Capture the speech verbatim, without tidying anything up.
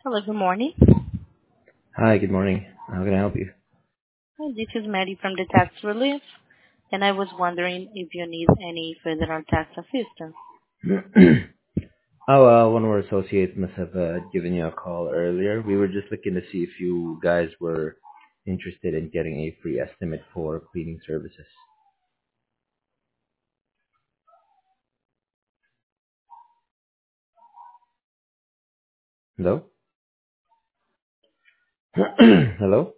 Hello, good morning. Hi, good morning. How can I help you? Hi, this is Mary from the Tax Relief, and I was wondering if you need any federal tax assistance. Oh, uh, one of our associates must have uh, given you a call earlier. We were just looking to see if you guys were interested in getting a free estimate for cleaning services. Hello? Hello?